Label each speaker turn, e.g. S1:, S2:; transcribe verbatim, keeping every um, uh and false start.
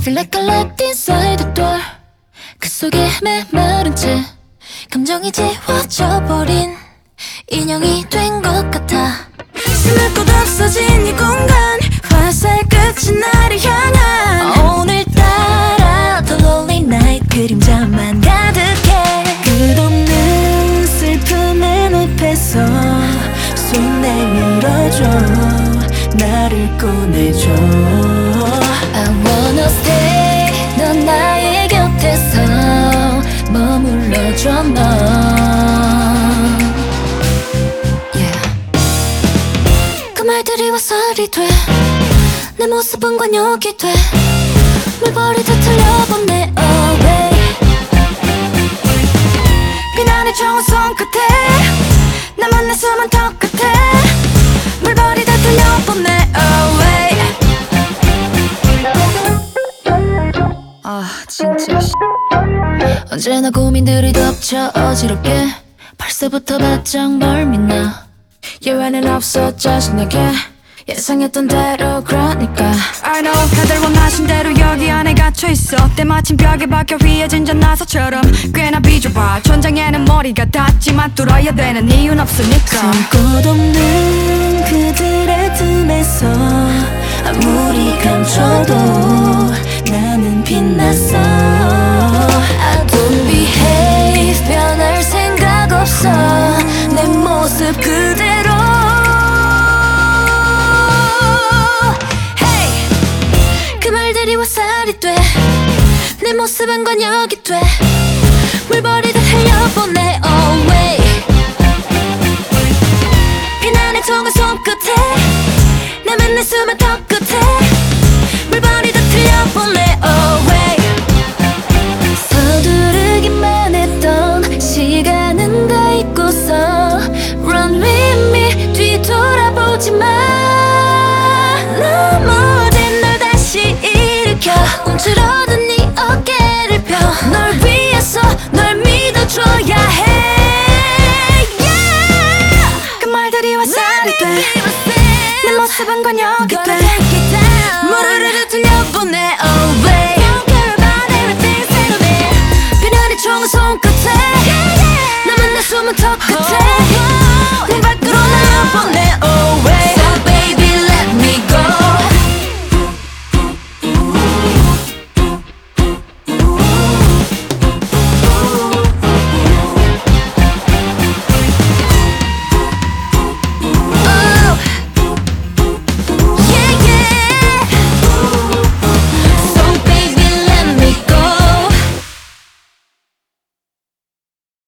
S1: Feel like I left inside the door. 그 속에 메마른 채 감정이 지워져 버린 인형이 된 것 같아. 숨을 곳 없어진 이 공간, 화살 끝이 나를 향한 오늘따라 The lonely night 그림자만 가득해. 끝없는 슬픔의 늪에서 손 내밀어줘, 나를 꺼내줘. I wanna stay, 넌 나의 곁에서 머물러줘 너. Yeah. 그 말들이 화살이 돼, 내 모습은 관역이 돼. 물버리듯 틀려보내 away. 비난의 좋은 손끝에 나만 내 숨은 턱 끝에 물버리듯 틀려보내 away. 아 진짜 언제나 고민들이 덮쳐 어지럽게 벌써부터 바짝 멀미나. 예외는 없어 짜증나게 예상했던 대로 그러니까
S2: I know 다들 원하신 대로 여기 안에 갇혀있어. 때마침 벽에 박혀 휘어진 전나사처럼 꽤나 비좁아. 천장에는 머리가 닿지만 뚫어야 되는 이유는 없으니까.
S1: 손꽃 없는 그들의 틈에서 아무리 감춰도 나는 빛났어. I don't behave, 변할 생각 없어. 내 모습 그대로. Hey! 그 말들이 화살이 돼, 내 모습은 관역이 돼. 물버리듯 흘려보내 away. 비난의 통한 손끝에 나만 내 숨은 턱